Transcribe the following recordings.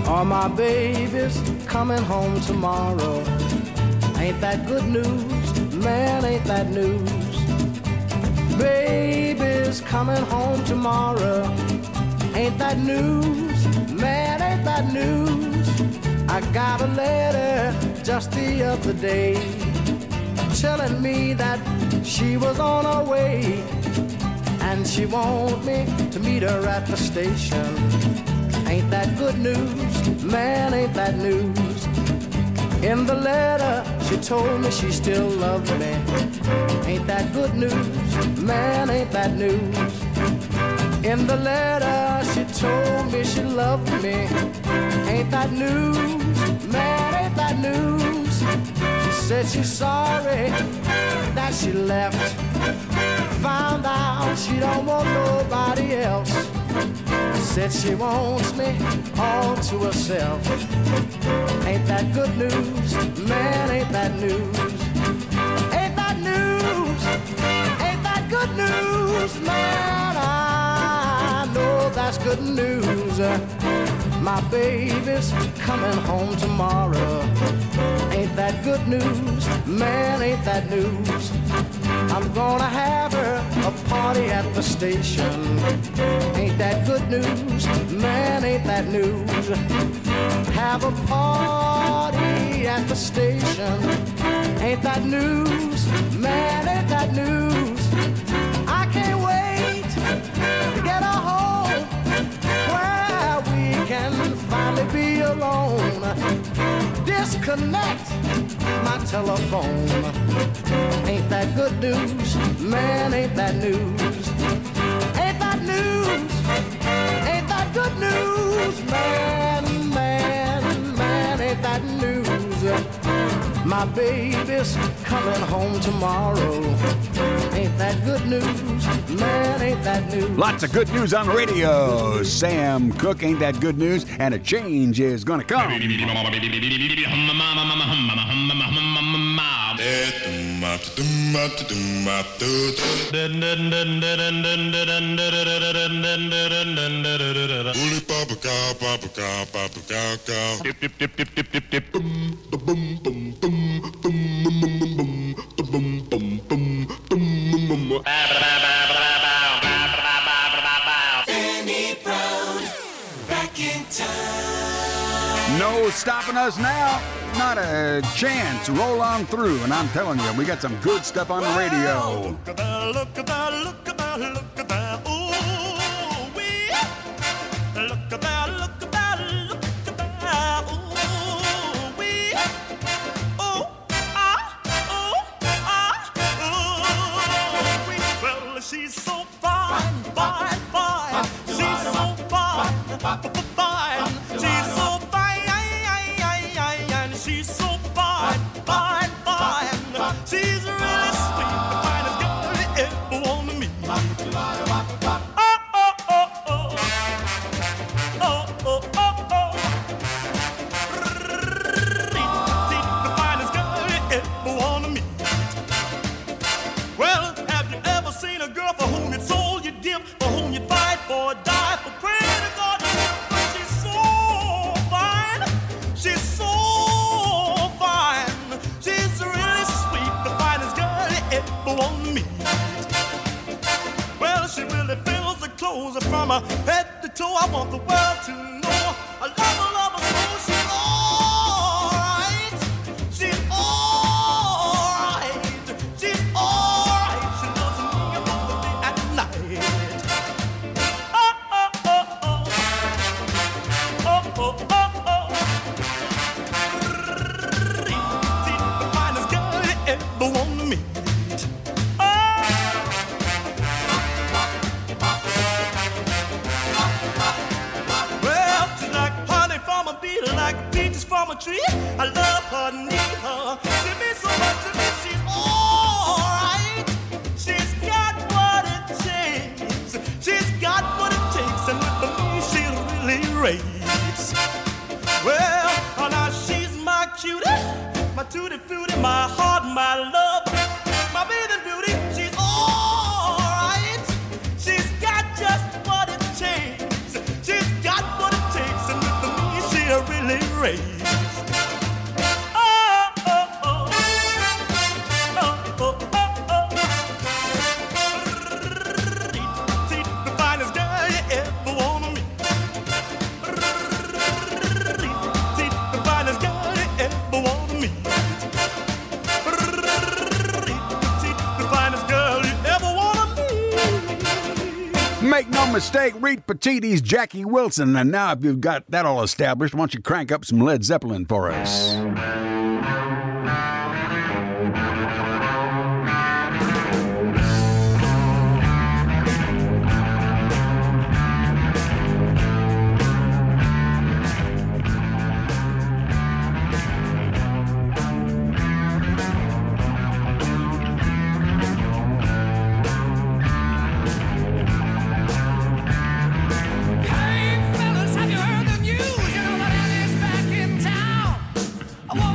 Oh, my baby's coming home tomorrow. Ain't that good news? Man, ain't that news? Baby's coming home tomorrow. Ain't that news? Man, ain't that news? I got a letter just the other day telling me that she was on her way and she want me to meet her at the station. Ain't that good news? Man, ain't that news? In the letter, she told me she still loved me. Ain't that good news? Man, ain't that news? In the letter, she told me she loved me. Ain't that news? Man, ain't that news? She said she's sorry that she left. Found out she don't want nobody else. Said she wants me all to herself. Ain't that good news? Man, ain't that news? Ain't that news? Ain't that good news? Man, I know that's good news. My baby's coming home tomorrow. Ain't that good news? Man, ain't that news? I'm gonna have her a party at the station. Ain't that good news? Man, ain't that news? Have a party at the station. Ain't that news? Man, ain't that news? I can't wait to get her home where we can finally be alone. Disconnect my telephone. Ain't that good news? Man, ain't that news? Ain't that news? Ain't that good news? Man, man, man, ain't that news? My baby's coming home tomorrow. Ain't that good news? Man, ain't that news? Lots of good news on the radio. Sam Cooke, ain't that good news? And a change is gonna come. No stopping us now. Not a chance. Roll on through. And I'm telling you, we got some good stuff on the radio. Look at that, look at that, look at that, look at that. Ooh, wee. Look at that, look at that, look at that. Ooh, wee. Oh, ah, oh, ah, ooh, wee. Well, she's so fine, fine, fine. She's so fine, fine. She's so fine. She's so fine, fine, fine. She's really sweet, the finest girl you ever want to meet. Oh, oh, oh, oh. Oh, oh, oh, oh. The finest girl you ever want to meet. Well, have you ever seen a girl for whom you sold your dip, for whom you fight for a die, for praying to God? She's so fine. She's so on me. Well, she really fills the clothes from her head to toe. I want the world to know I love her so. She's alright. She's alright. She's alright. She loves me both the day and night. Oh, oh, oh, oh. Oh, oh, oh, oh. The finest girl you ever want to meet. Like peaches from a tree, I love her, need her. She means so much to me. She's alright. She's got what it takes. She's got what it takes, and with me she'll really raise. Well, now she's my cutie, my tutti frutti, my heart, my love, my bathing beauty. She's alright. She's got just what it takes. She's got what it takes, and with me she'll raised. The finest girl you ever wanna meet. The finest girl you ever wanna meet. The finest girl you ever wanna meet. Make no mistake, Reed Petiti's Jackie Wilson. And now if you've got that all established, why don't you crank up some Led Zeppelin for us? Hey fellas, have you heard the news? You know that Annie's back in town.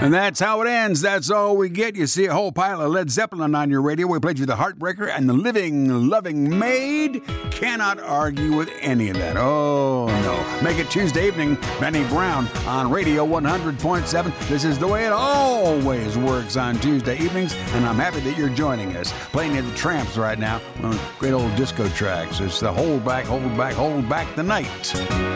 And that's how it ends. That's all we get. You see a whole pile of Led Zeppelin on your radio. We played you The Heartbreaker and The Living, Loving Maid. Cannot argue with any of that. Oh, no. Make it Tuesday evening. Benny Brown on Radio 100.7. This is the way it always works on Tuesday evenings, and I'm happy that you're joining us. Playing you the Tramps right now. One of the great old disco tracks. It's the Hold Back, Hold Back, Hold Back the Night.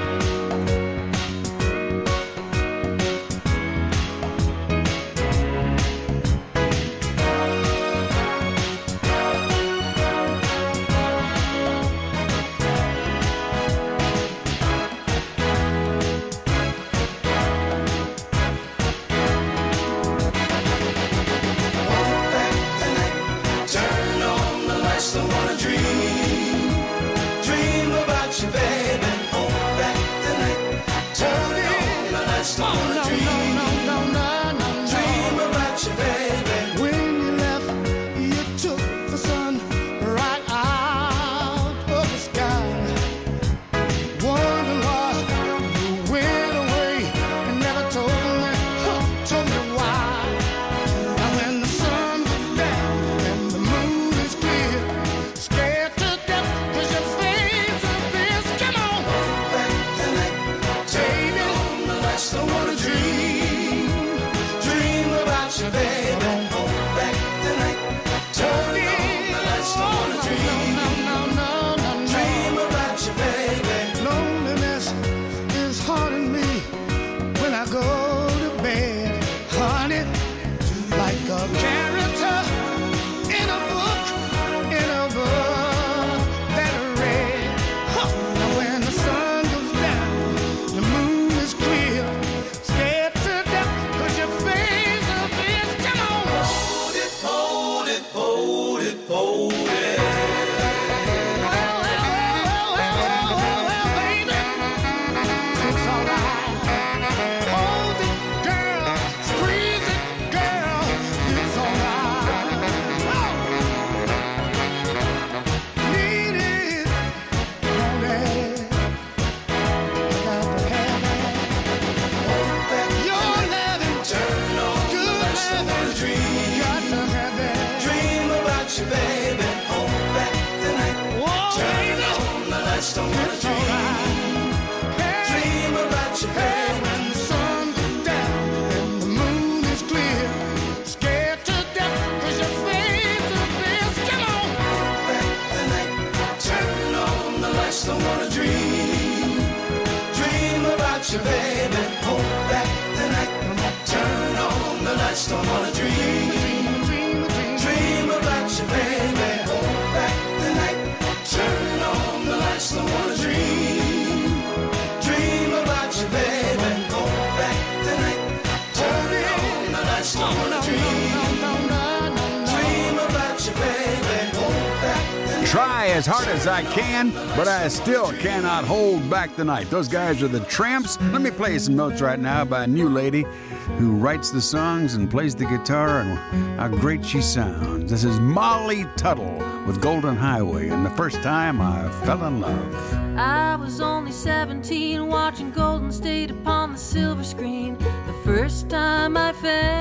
Try as hard as I can, but I still cannot hold back the night. Those guys are the Tramps. Let me play some notes right now by a new lady who writes the songs and plays the guitar, and how great she sounds. This is Molly Tuttle with Golden Highway, and the first time I fell in love. I was only 17, watching Golden State upon the silver screen. The first time I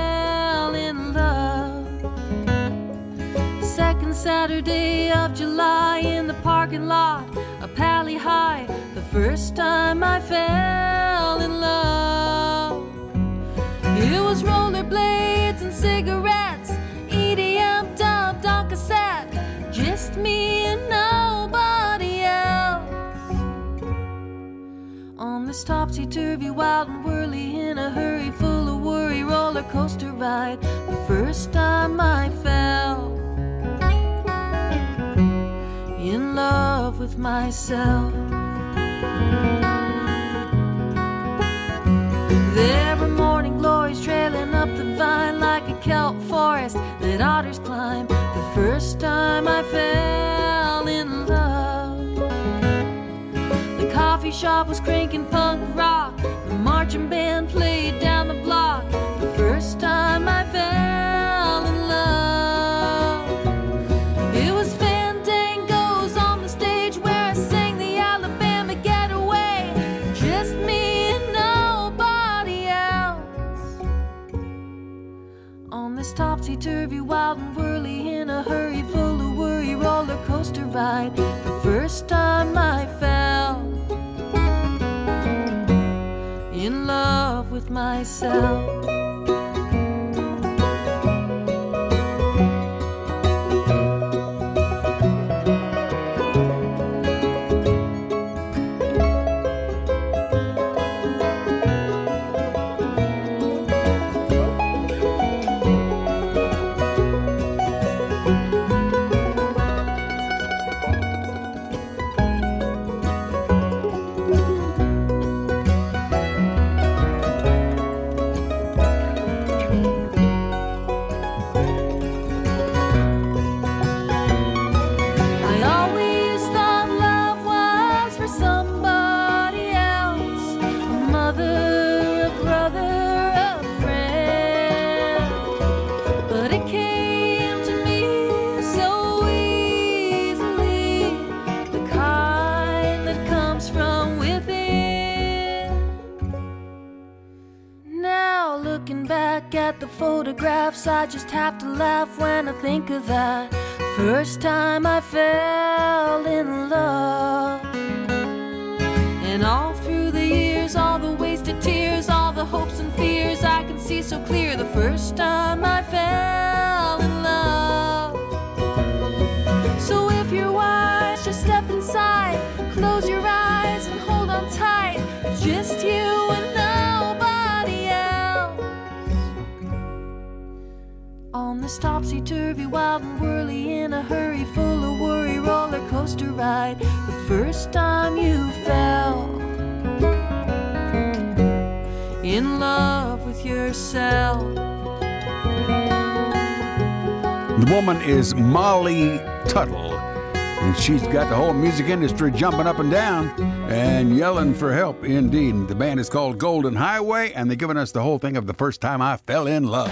fell in love. Second Saturday of July in the parking lot of Pally High. The first time I fell in love. It was rollerblades and cigarettes, EDM dubbed on cassette. Just me and nobody else. On this topsy-turvy, wild and whirly, in a hurry, full of worry, roller coaster ride. The first time I fell in love with myself. There were morning glories trailing up the vine like a kelp forest that otters climb. The first time I fell in love. The coffee shop was cranking punk rock. The marching band played down the block. The first time I fell in love. It was fandangos on the stage where I sang the Alabama Getaway. Just me and nobody else. this topsy-turvy, wild and whirly, in a hurry, full of worry, roller coaster ride. The first time I fell in love with myself. I just have to laugh when I think of that first time I fell in love. And all through the years, all the wasted tears, all the hopes and fears, I can see so clear the first time I fell in love. So if you're wise, just step inside, close your eyes and hold on tight. It's just you and nobody else. On this topsy-turvy, wild and whirly, in a hurry, full of worry, roller coaster ride. The first time you fell in love with yourself. The woman is Molly Tuttle, and she's got the whole music industry jumping up and down and yelling for help indeed. The band is called Golden Highway, and they're giving us the whole thing of the first time I fell in love.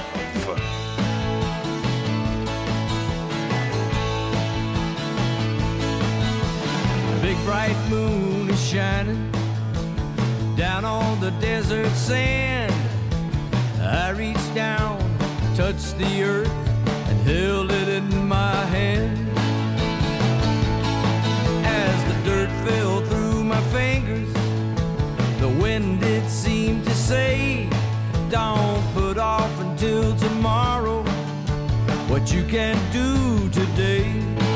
Bright moon is shining down on the desert sand. I reached down, touched the earth, and held it in my hand. As the dirt fell through my fingers, the wind did seem to say, don't put off until tomorrow what you can do today.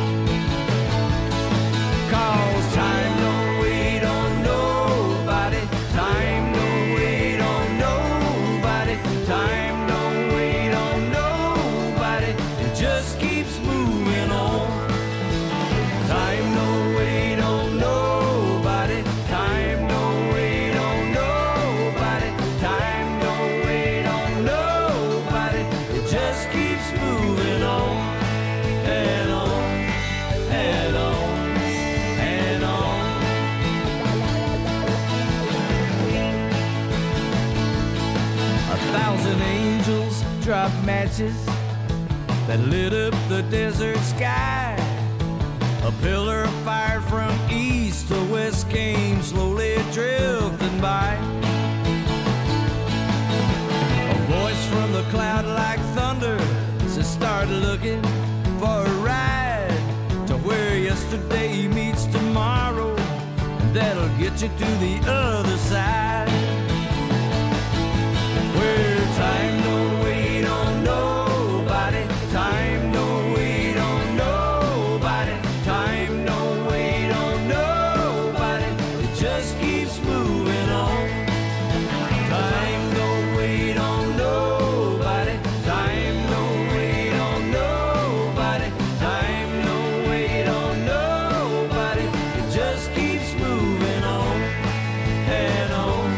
'Cause time don't wait on nobody. Time don't wait on nobody. Time don't wait on nobody. It just keeps moving on. Time don't wait on nobody. Time don't wait on nobody. Time don't wait on nobody. It just keeps moving on and on and on. 1,000 angels dropped matches that lit up the desert sky. A pillar of fire from east to west came slowly drifting by. A voice from the cloud like thunder says, start looking for a ride to where yesterday meets tomorrow, and that'll get you to the other side. Where time don't wait on nobody. Time don't wait on nobody. Time don't wait on nobody. It just keeps moving on. Time don't wait on nobody. Time don't wait on nobody. Time don't wait on nobody. It just keeps moving on and on.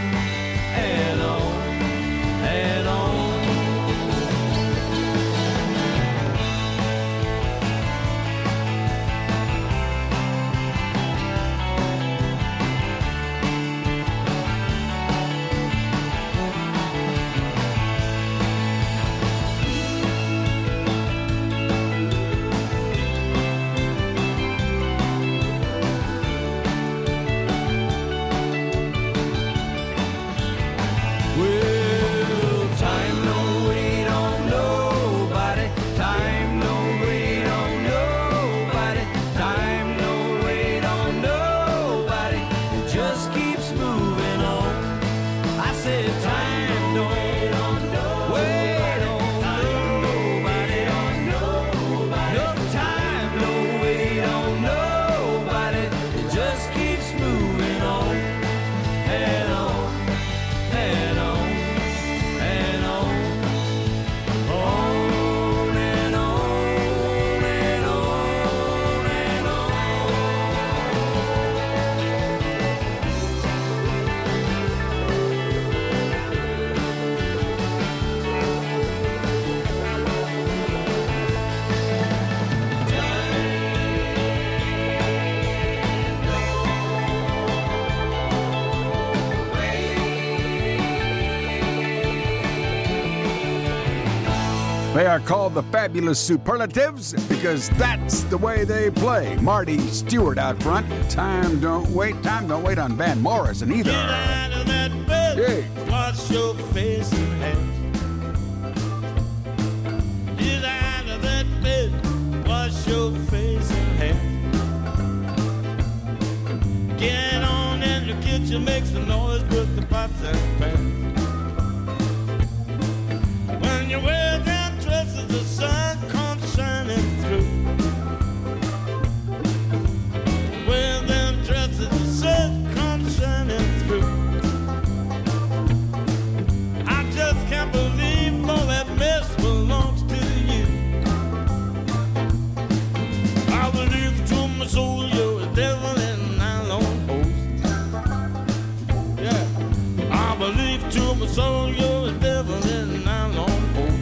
They are called the Fabulous Superlatives because that's the way they play. Marty Stewart out front. Time don't wait on Van Morrison either. Get out of that bed. Yeah. Wash your face and hands. Get out of that bed. Wash your face and hands. Get on in the kitchen, make some noise with the pots and pans. When you wear them dresses, the sun comes shining through. Wear them dresses, the sun comes shining through. I just can't believe all that mess belongs to you. I believe to my soul you're a devil in nylon hose. Yeah, I believe to my soul you're a devil in nylon hose.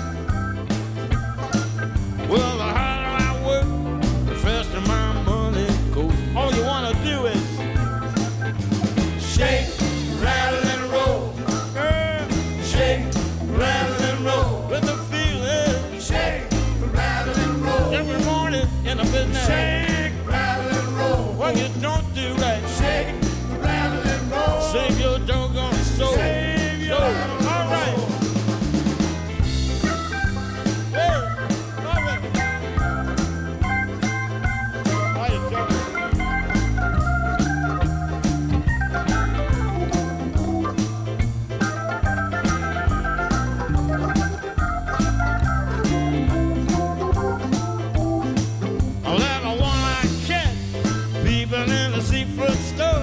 Well, the harder I work, the faster my money goes. All you wanna do is shake, rattle and roll. Shake, rattle and roll. With the feeling. Shake, rattle and roll. Every morning in the business. Shake, rattle and roll. What you don't do right. Shake, rattle and roll. Save your doggone soul. Save your doggone soul. All right. Hey, all right. How you doing? I'll have a one-eyed cat peeping in the seafood store.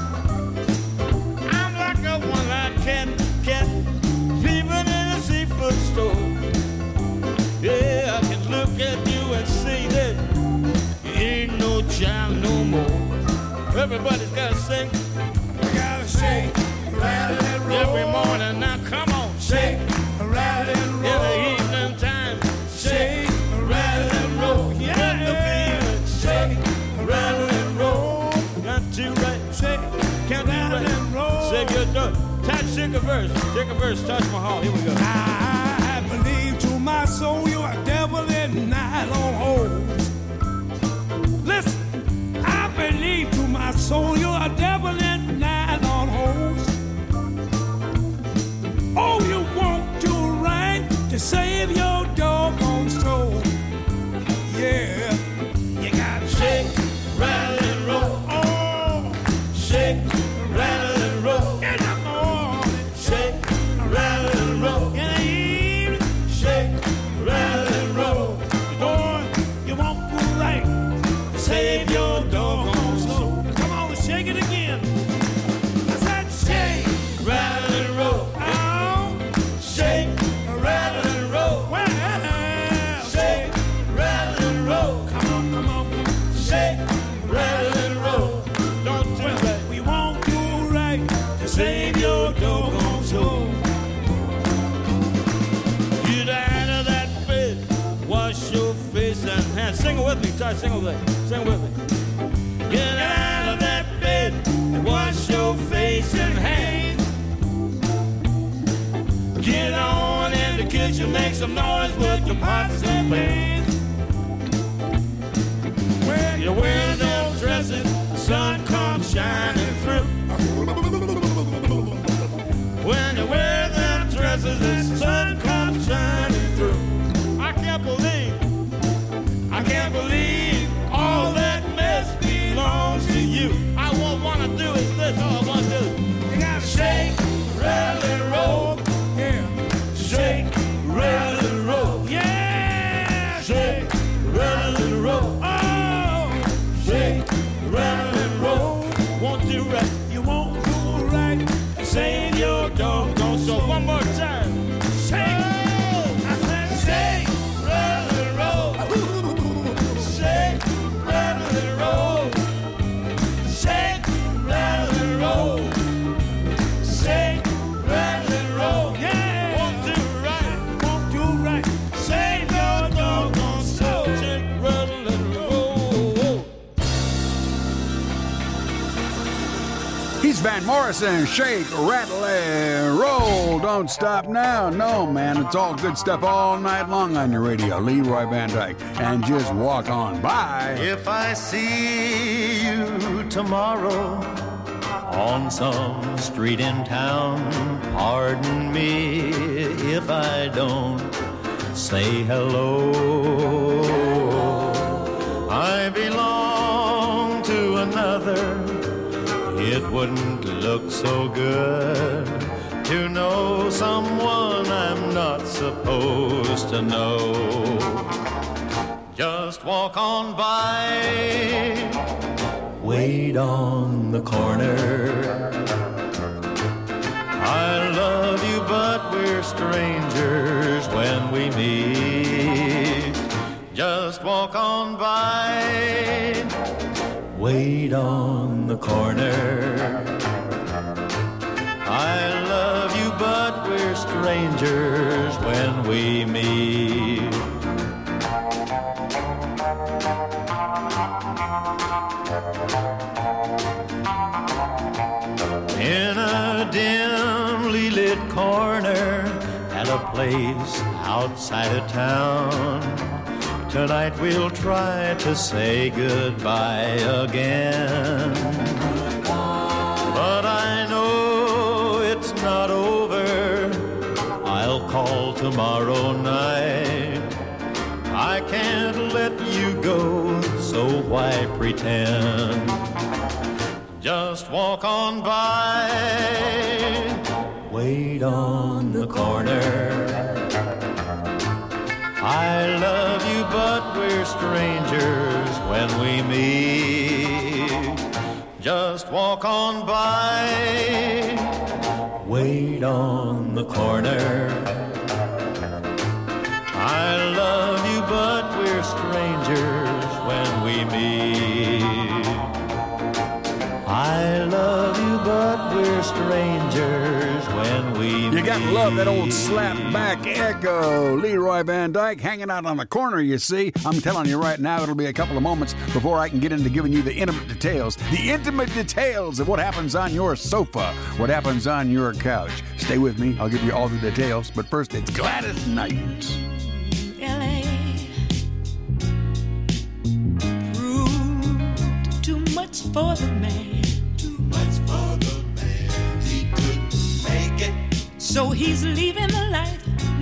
I'm like a one-eyed cat peeping in the seafood store. Yeah, I can look at you and see that you ain't no child no more. Everybody's gotta sing. We gotta shake, rattle and roll. Every morning, now come on, shake, rattle and roll. In the evening time, shake, rattle and roll. Yeah, the feeling, shake, rattle and roll. Got to right, shake, can't do right. Save your dough. Touch, take a verse, touch my heart. Here we go. I believe to my soul you're a devil in nylon hose. Listen, I believe to my soul you're a devil in nylon hose. Oh, you won't do right to save your doggone soul. Yeah, you gotta Shake, rattle and roll. Oh, Shake, rattle and roll. in the morning, Shake, rattle and roll. in the evening, Shake, rattle and roll. boy, you won't do right. Save your doggone soul. Come on, shake it again. I said shake, Rattle and roll. oh, Shake, rattle and roll. well, Shake, rattle and roll. come on, come on, come on. Shake, rattle and roll. Don't do that. We won't do right to save your doggone soul. Get out of that bed. Wash your face and hands. Sing it with me, Ty. Sing it with me. Sing it with me. Get out of that bed and wash your face and hands. Get on in the kitchen, make some noise with your pots and pans. When you wear those dresses, the sun comes shining through. When you wear them dresses, the sun comes shining through. I can't believe all that mess belongs to you. I won't want to do is this, all I want to do. You gotta Shake, rattle and roll. yeah, Shake, rattle and roll. yeah, Shake, rattle and roll. oh, Shake, rattle and roll. Won't do right. you won't do right to Save your doggone soul. One more time. shake. I said shake, Shake, rattle and roll. Shake, Van Morrison, shake, rattle, and roll. Don't stop now. No, man, it's all good stuff all night long on your radio. Leroy Van Dyke, and just walk on by. If I see you tomorrow on some street in town, pardon me if I don't say hello. I belong to another. It wouldn't look so good to know someone I'm not supposed to know. Just walk on by, wait on the corner. I love you, but we're strangers when we meet. Just walk on by, wait on the corner. I love you, but we're strangers when we meet. In a dimly lit corner at a place outside of town, tonight we'll try to say goodbye again. But I know it's not over. I'll call tomorrow night. I can't let you go, so why pretend? Just walk on by, wait on the corner. I love you, but we're strangers when we meet. Just walk on by, wait on the corner. I love you, but we're strangers when we meet. I love you, but we're strangers when we meet. You gotta love that old slap back echo. Leroy Van Dyke hanging out on the corner, you see. I'm telling you right now, it'll be a couple of moments before I can get into giving you the intimate details of what happens on your sofa, what happens on your couch. Stay with me, I'll give you all the details, but first it's Gladys Knight. L.A. proved too much for the man. Too much for the man. He couldn't make it. So he's leaving the life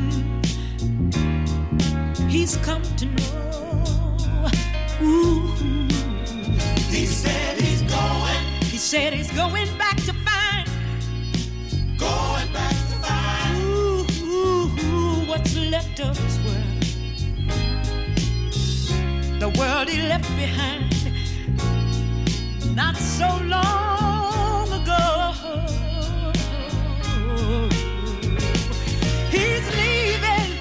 he's come to know. Ooh. He said he's going. He said he's going back to find. Going back to find. Ooh, what's left of his world. The world he left behind not so long ago. He's leaving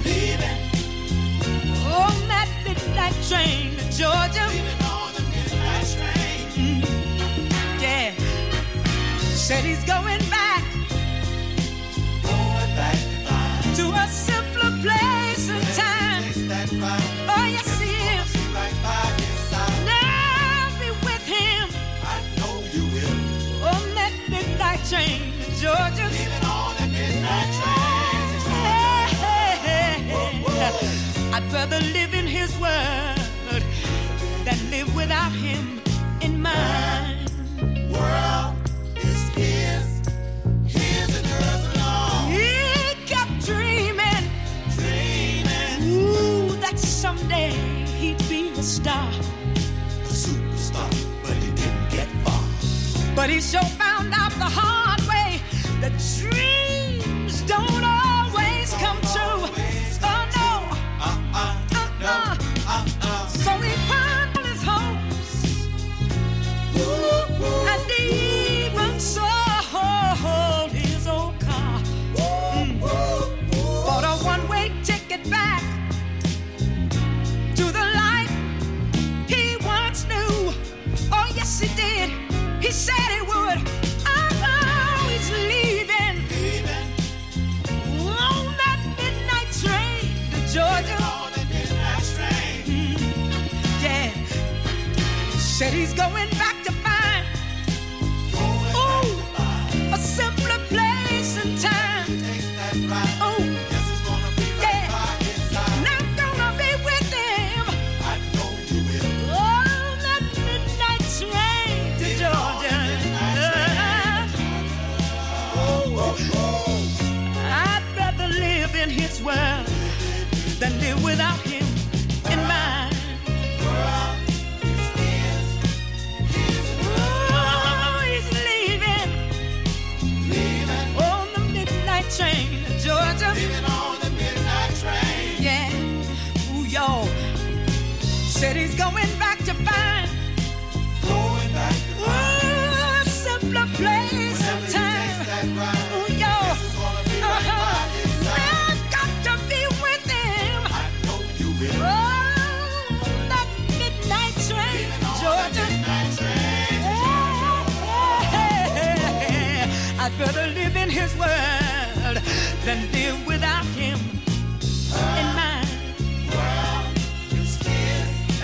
on that midnight train to Georgia. Leaving on the midnight train. Yeah. Said he's going back to a simpler place and time. That right. Oh, yes, he is. Right by his side. Now be with him I know you will. on that midnight train to Georgia. Leaving on the midnight train. I'd rather live in his world than live without him in mine. World is his and hers alone. He kept dreaming, ooh, that someday he'd be a star. A superstar, but he didn't get far. But he sure found out the hard way that dreams don't always come true. Oh no, so he found his hopes, and he even sold his old car. Bought a one-way ticket back to the life he once knew. Oh yes, he did. He said he would. Oh, he's leaving on that midnight train to Georgia. Yeah. Said he's going back to find. Ooh, Georgia. Living on the midnight train. Yeah, ooh, y'all. Said he's going back to find Going back to a simpler place and time. Ooh, y'all. This is gonna be right by his side. I've got to be with him. I know you will. Oh, that midnight train, Georgia. Midnight train. I'd rather live in his world than live without him in mine. Well, your skin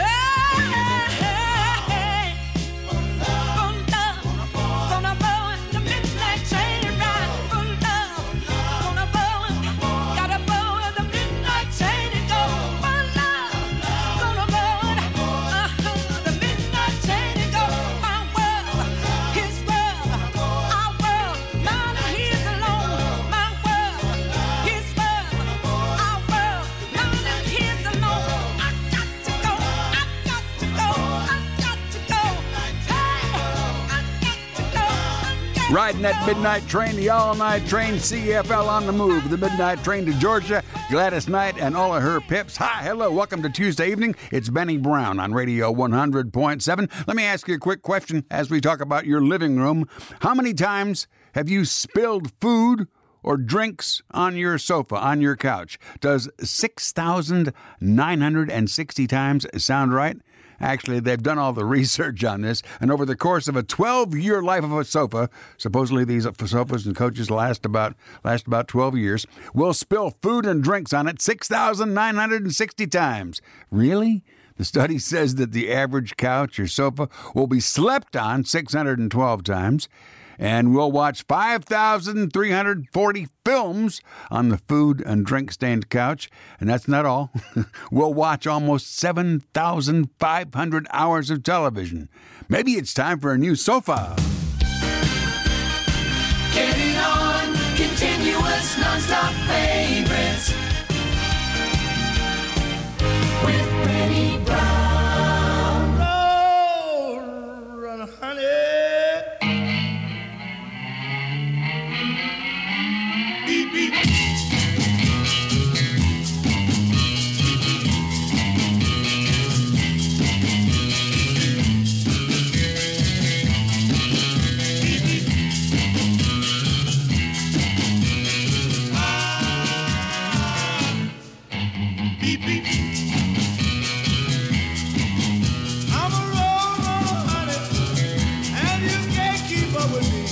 Gonna board the midnight train ride for love. Gonna board, gotta board the midnight train and go for love. Gonna board the midnight train and go. My world, his world, our world, mine and his alone. My world, his world, our world, mine and his alone. I got to go, I got to go, I got to go. Hey, I got to go. Riding that midnight train, the all-night train, CFL on the move. The midnight train to Georgia, Gladys Knight and all of her pips. Hi, hello, welcome to Tuesday evening. It's Benny Brown on Radio 100.7. Let me ask you a quick question as we talk about your living room. How many times have you spilled food or drinks on your sofa, on your couch? Does 6,960 times sound right? Actually, they've done all the research on this, and over the course of a 12-year life of a sofa, supposedly these sofas and couches last about 12 years, will spill food and drinks on it 6,960 times. Really? The study says that the average couch or sofa will be slept on 612 times, and we'll watch 5,340 films on the food and drink-stained couch. And that's not all. We'll watch almost 7,500 hours of television. Maybe it's time for a new sofa. Getting on, continuous, non-stop favorites with Benny Brown. Roll, run, honey. beep, beep. Beep, beep. I'm a roll, honey, and you can't keep up with me.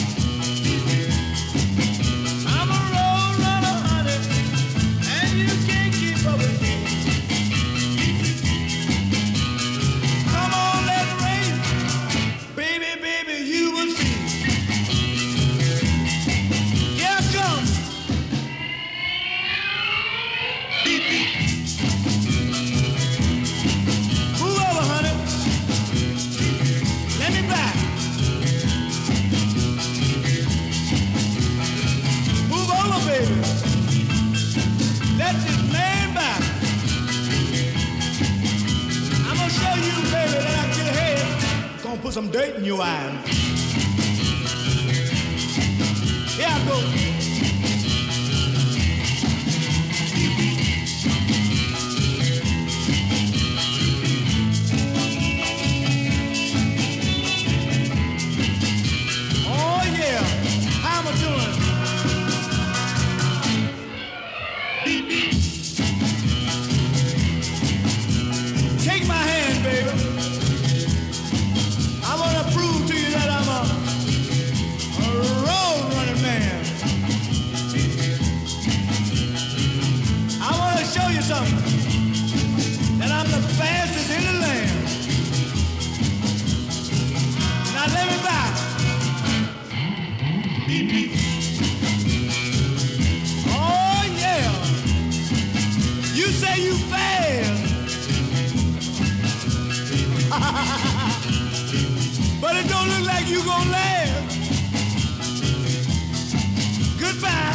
I'm a roll, honey, and you can't keep up with me. Come on, let's race, baby, baby, you will see. Here comes. Beep, beep. Move over, honey. Let me back. Move over, baby. Let this man back. I'm gonna show you, baby, that I get ahead. Gonna put some dirt in your eyes. Here I go. Oh yeah, how am I doing? Beep, beep. Take my hand, baby. I want to prove to you that I'm a road running man. I want to show you something. That I'm the fastest in the land. Now let me back. Beep, beep. Oh yeah. You say you fast. But it don't look like you gonna last. Goodbye.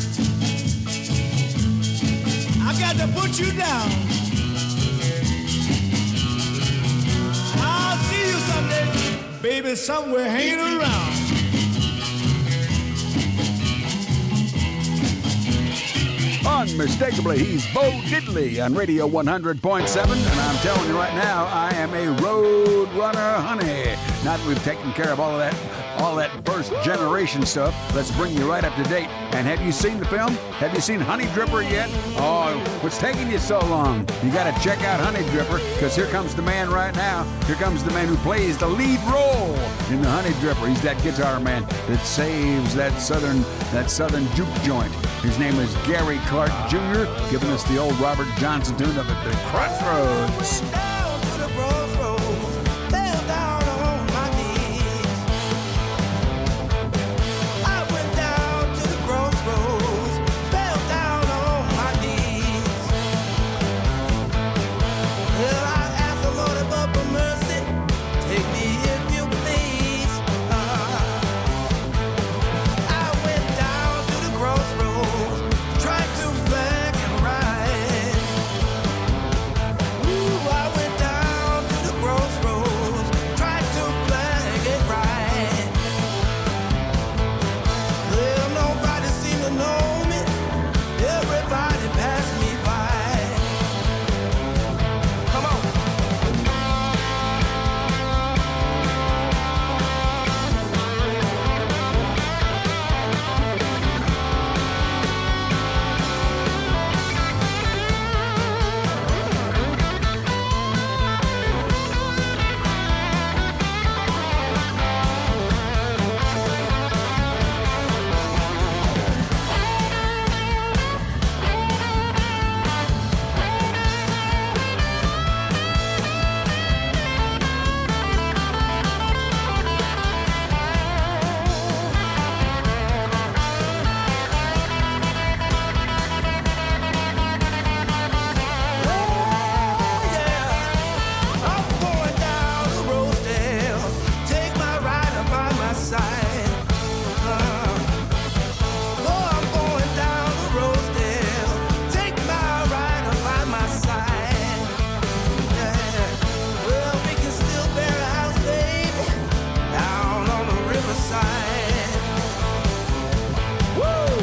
I got to put you down. I'll see you someday, baby, somewhere hanging around. Unmistakably, he's Bo Diddley on Radio 100.7, and I'm telling you right now, I am a road runner, honey. Now that we've taken care of all that first generation stuff, let's bring you right up to date. And have you seen the film? Have you seen Honey Dripper yet? Oh, what's taking you so long? You got to check out Honey Dripper, because here comes the man right now. Here comes the man who plays the lead role in the Honey Dripper. He's that guitar man that saves that southern juke joint. His name is Gary Clark Jr., giving us the old Robert Johnson tune of it, the Crossroads. Down to the crossroads, fell down on my knees. I went down to the crossroads, fell down on my knees. Well, I asked the Lord above for mercy, take me if you please. I went down to the crossroads, tried to flag and ride. Ooh, I went down to the crossroads, tried to flag and ride. Well, nobody seemed to know me. Everybody passed me by. Come on. I'm going down to Rosedale, take my rider by my side. I'm going down to Rosedale, take my rider by my side. Yeah. Well, we can still bear a house, baby, down on the riverside. Woo!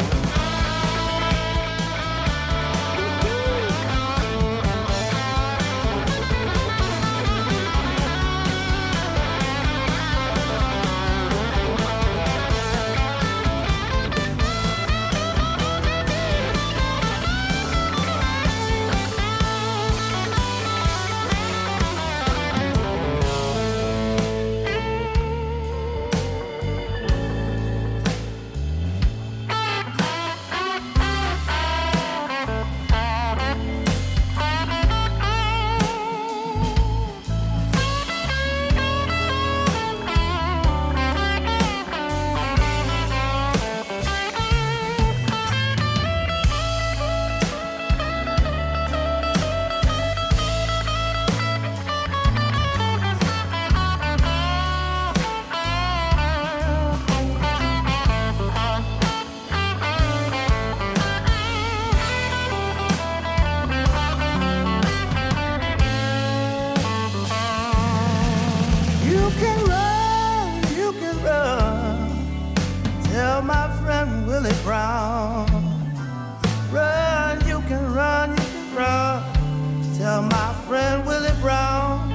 You can run, tell my friend Willie Brown. Run, you can run, tell my friend Willie Brown.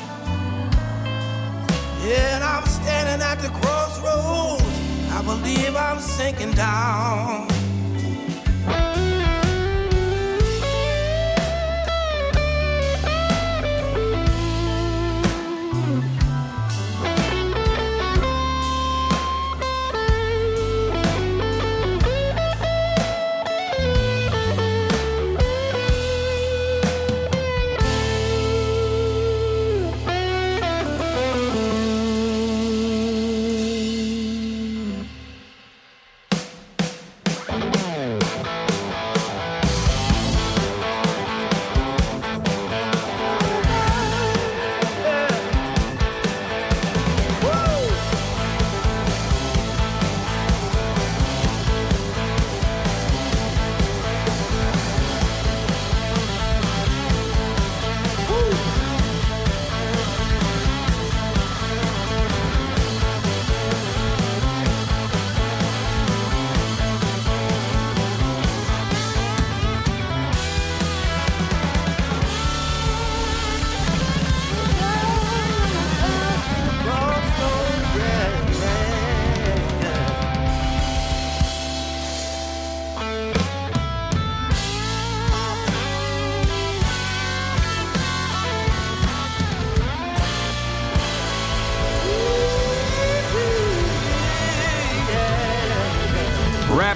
Yeah, and I'm standing at the crossroads, I believe I'm sinking down.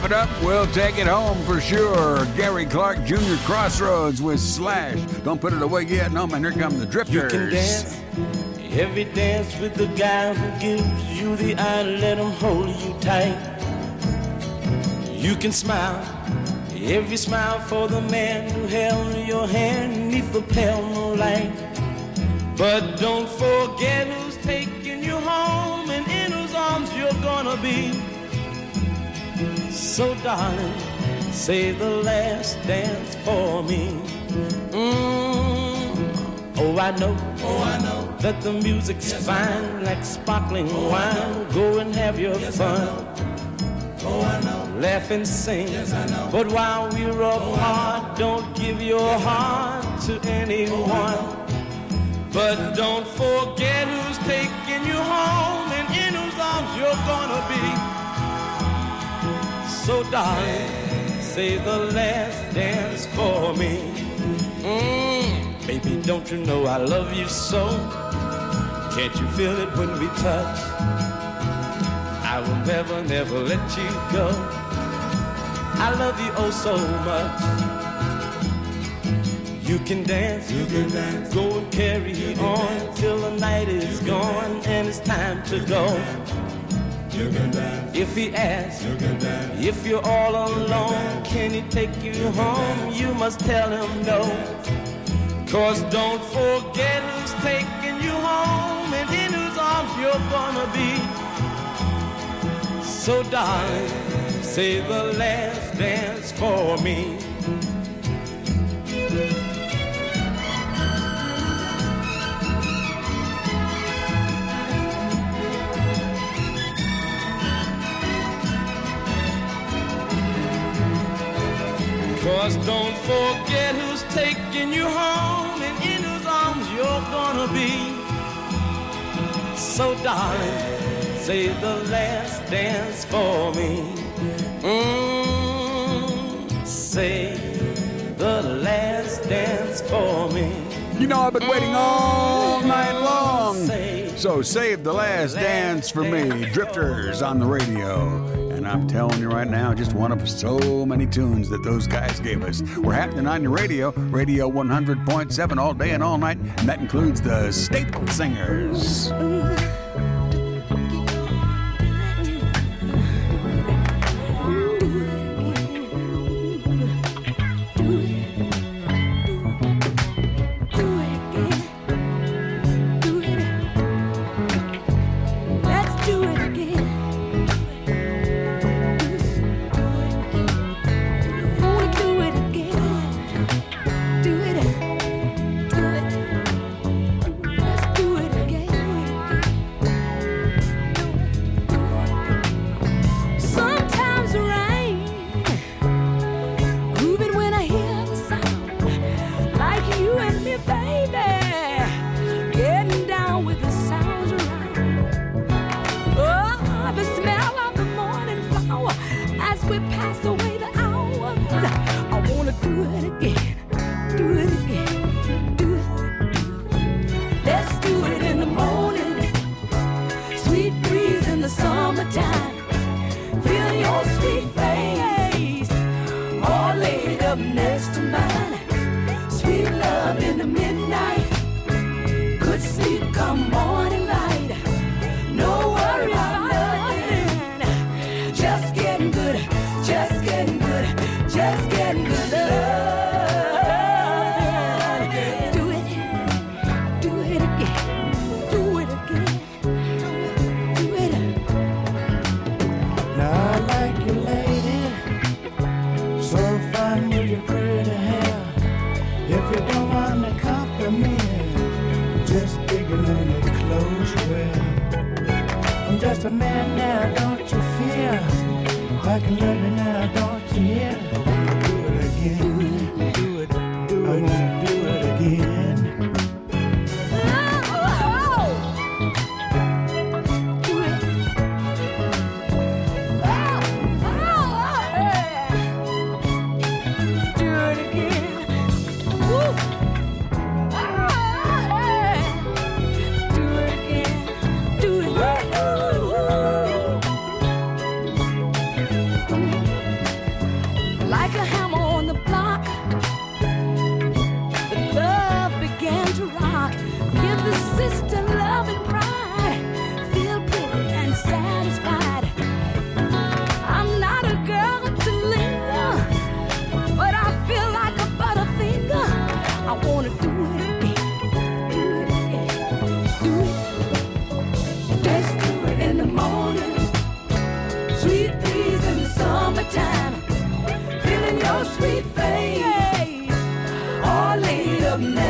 it up, we'll take it home for sure. Gary Clark Jr. Crossroads with Slash. Don't put it away yet. No, man, here come the Drifters. You can dance every dance with the guy who gives you the eye. Let him hold you tight. You can smile every smile for the man who held your hand neath the pale moonlight. But don't forget who's taking you home and in whose arms you're gonna be. So darling, save the last dance for me. Oh, I know that the music's fine, like sparkling wine. Go and have your fun. Laugh and sing. But while we're apart, don't give your heart to anyone. But don't forget who's taking you home and in whose arms you're gonna be. So darling, save the last dance for me. Baby, don't you know I love you so? Can't you feel it when we touch? I will never, never let you go. I love you oh so much. You can dance, go and carry on till the night is gone and it's time to go. If he asks, if you're all alone, can he take you home? You must tell him no. 'Cause don't forget who's taking you home and in whose arms you're gonna be. So darling, save the last dance for me. Cause don't forget who's taking you home and in whose arms you're gonna be. So darling, save the last dance for me. Save the last dance for me. You know I've been waiting all night long. So save the last dance for me. Drifters on the radio. And I'm telling you right now, just one of so many tunes that those guys gave us. We're happening on your radio, Radio 100.7 all day and all night, and that includes the Staple Singers.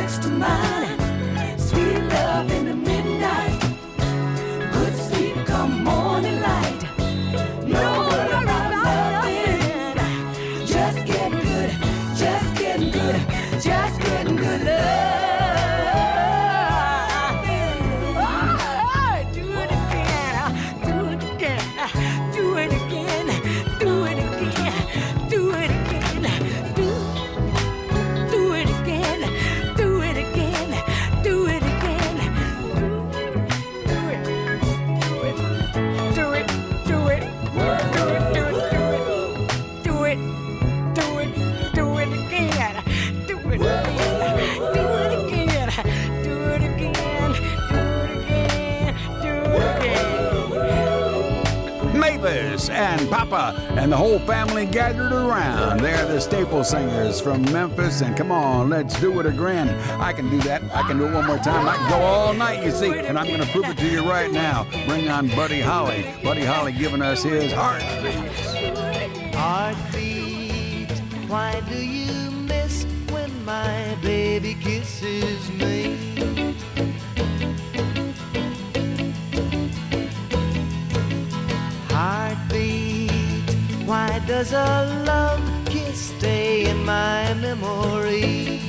next to mine. Sweet love in the midnight. Good sleep come morning light. No worry about nothing. Just getting good, just getting good, just getting good love. Do it again, do it again, do it again, do it again, do it again, do it again, do it again, do it again, do it, do it, do it, do it, do it, do it again, do it again, do it again, do it again, do it again, do it again. Mavis and Papa and the whole family gathered around. They're the staple singers from Memphis, and come on, let's do it again. I can do that. I can do it one more time. I can go all night, you see, and I'm going to prove it to you right now. Bring on Buddy Holly. Buddy Holly giving us his Heartbeat. Heartbeat, why do you miss when my baby kisses me? Heartbeat, why does a love kiss stay in my memory?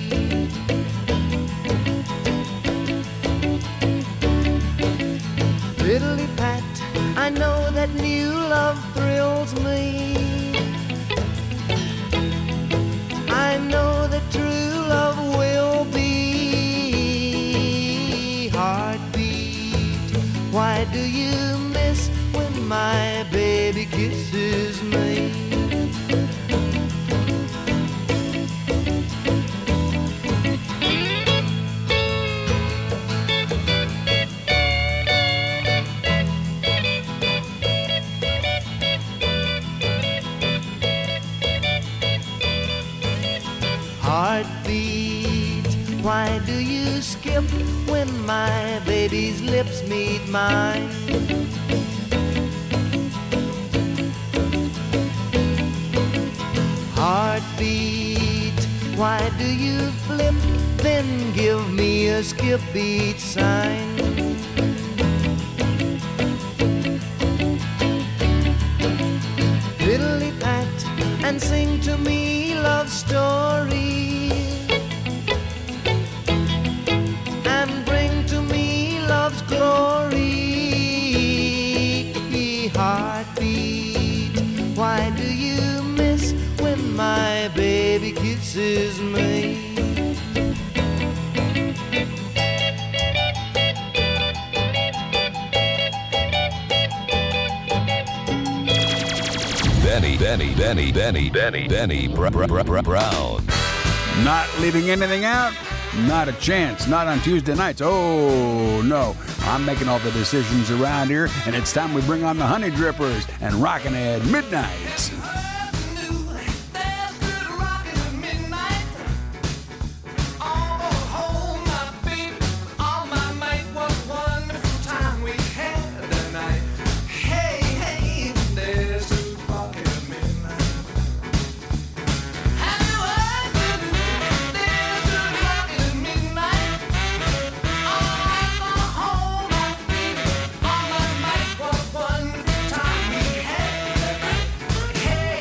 Fiddly pat, I know that new love thrills me. I know that true love will be. Heartbeat, why do you miss when my baby kisses me? Heartbeat, why do you skip when my baby's lips meet mine? Heartbeat, why do you flip, then give me a skip beat sign? Fiddly pat and sing to me love stories, and bring to me love's glory. Heartbeat, why do you miss when my baby kisses me? Benny Brown. Not leaving anything out? Not a chance. Not on Tuesday nights. Oh, no. I'm making all the decisions around here, and it's time we bring on the Honey Drippers and Rockin' at Midnight. Hey,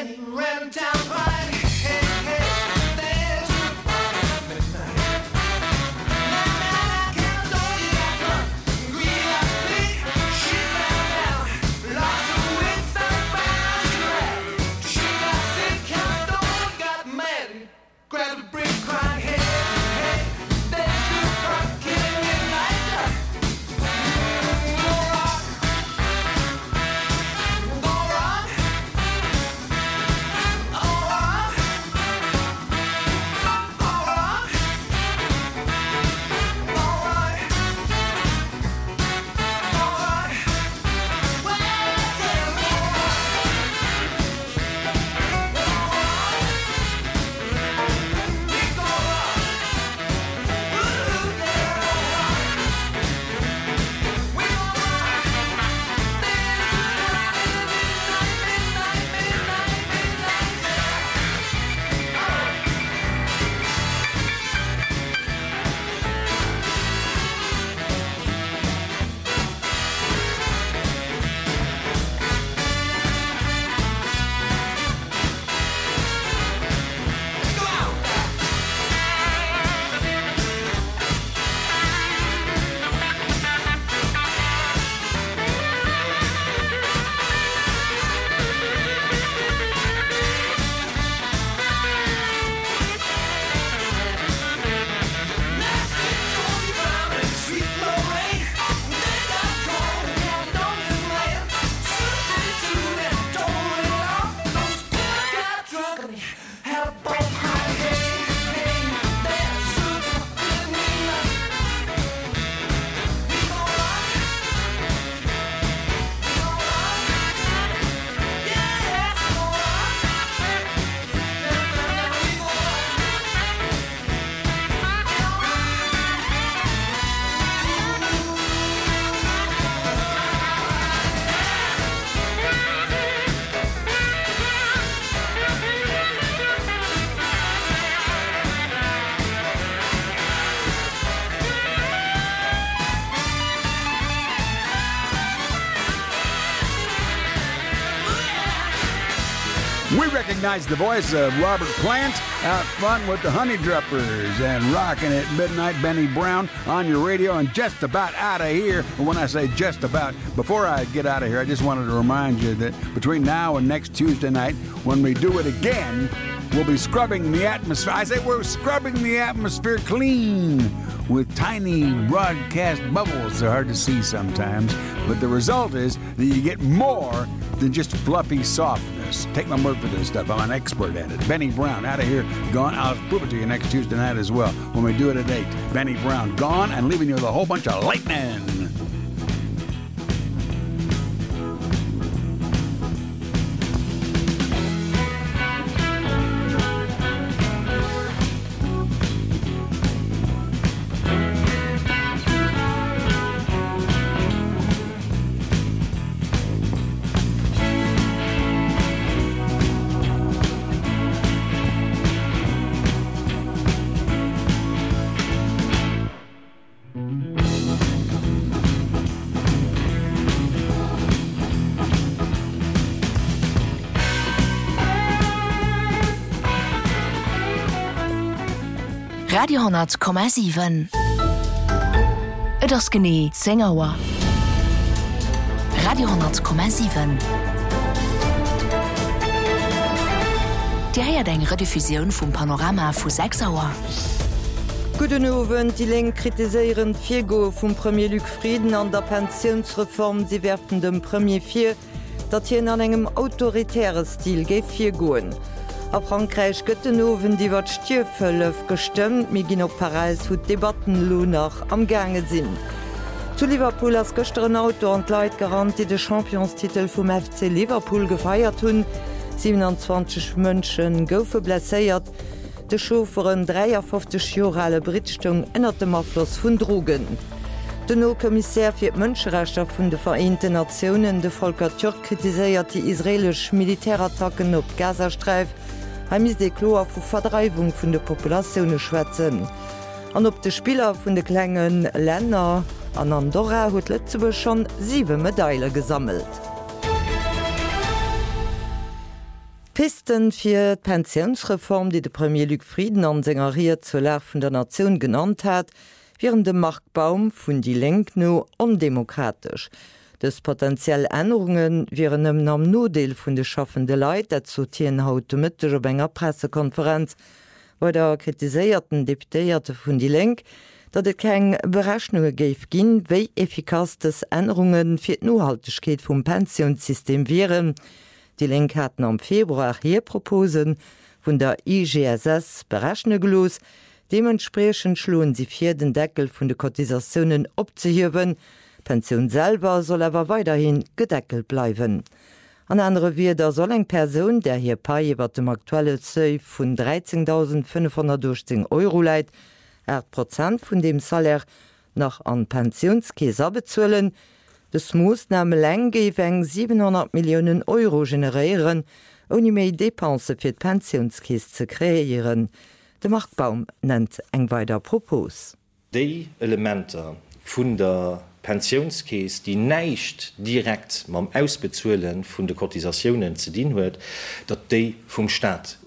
many random town crying. Hey, hey, there's a party at midnight. Now, candle, you got drunk. Green like me, she fell down. Lost her wits, found she ran. She got sick, candle, got mad. Grabbed a brick, crying. Hey, hey, there's a party at midnight. Go rock. Go rock. All right. All right. All right. All right. Well, yeah, we go rock. Ooh, yeah, we go rock. Midnight, midnight, midnight, let's go out. Sweet Lorraine, they got cold and Caledonia land. Soon and told it all. Those girls got drunk and they had a ball crying. Hey, hey, there's super good midnight. We gon' rock. We gon' rock. Yeah, we gon' rock. We gon' rock. We recognize the voice of Robert Plant out front with the Honey Drippers and rocking at midnight. Benny Brown on your radio and just about out of here. But when I say just about, before I get out of here, I just wanted to remind you that between now and next Tuesday night, when we do it again, we'll be scrubbing the atmosphere. I say we're scrubbing the atmosphere clean with tiny broadcast bubbles. They're hard to see sometimes, but the result is that you get more than just fluffy softness. Take my word for this stuff. I'm an expert at it. Benny Brown, out of here, gone. I'll prove it to you next Tuesday night as well when we do it at 8. Benny Brown, gone and leaving you with a whole bunch of lightning. Radio 10,7 Et ass genie Sängerwer Radio 10,7 Di heiert eng Rediffusioun vum Panorama vu 6 Auer. Guten Abend, die Leng kritiseieren Figo vum Premier Luc Frieden an der Pensionsreform. Sie werfen dem Premier Vier, dat hien an engem autoritäre Stil géif fir goen. A Frankreich Göttenowen die wat Stierfëllef gestëmmt, mé ginn op Paris wo Debatten lo nach am Gange sinn. Zu Liverpool ass gëchteren Auto an Leiit garant, die de Championstitel vum FC Liverpool gefeiert hunn. 27 Mënschen goufe blesséiert. De Schoferen 53 Jorale Britstung ënnert dem Abfloss vun Drogen. Den No-Kommissär fir d'Mënscherechter vun de Vereinten Nationen, de Volker Türk, kritiséiert die israelsch Militärattacken op Gazastreif, mis de Kloer vu Verdreibung vun de Populationune schwätzen. An op de Spieler vun de klengen Länner an Andorra huet Lützeburg schon 7 Medaille gesammelt. Pisten fir d' Pensionsreform, die de Premier Luc Frieden an Sängeriert zur Lär vun der Nation genannt hat, wären de Marktbaum vun die Lenk no undemokratisch. Des potenziell Änderungen wären am Nodeel vun de schaffende Leiit, dat zu Tien haut myttech op enger Pressekonferenz, wo der kritiséierten Deputéierte vun die Lenk, dat et keng Berechnunge géif ginn, wéi effikaz des Änderungen fir d' Nohaltegkeet vum Pensionssystem wären. Die Lenk hatten am Februar hier Proposen vun der IGSS berechne gelos, dementsprechend schloen sie fir den Deckel vun de Kotisaiounnen opzehiwen. Pension selber soll awer weiterhin gedeckelt bleiwen. An andere wie der soll eng Person, der hier Pai iwwer dem aktuelle Zeuf vun 13.518 € leit, 8% vun dem Salär nach an Pensionskeser bezuelen. Das Moosname leng geif eng 700 Millionen € generieren, oni méi Depense fir d' Pensionskees ze kreieren. De Marktbaum nennt eng weiter Propos. Die Elemente vun der Pensionskees, die neicht direkt mam Ausbezuelen vun de Kotisaiounnen ze dien huet, dat déi vum Staat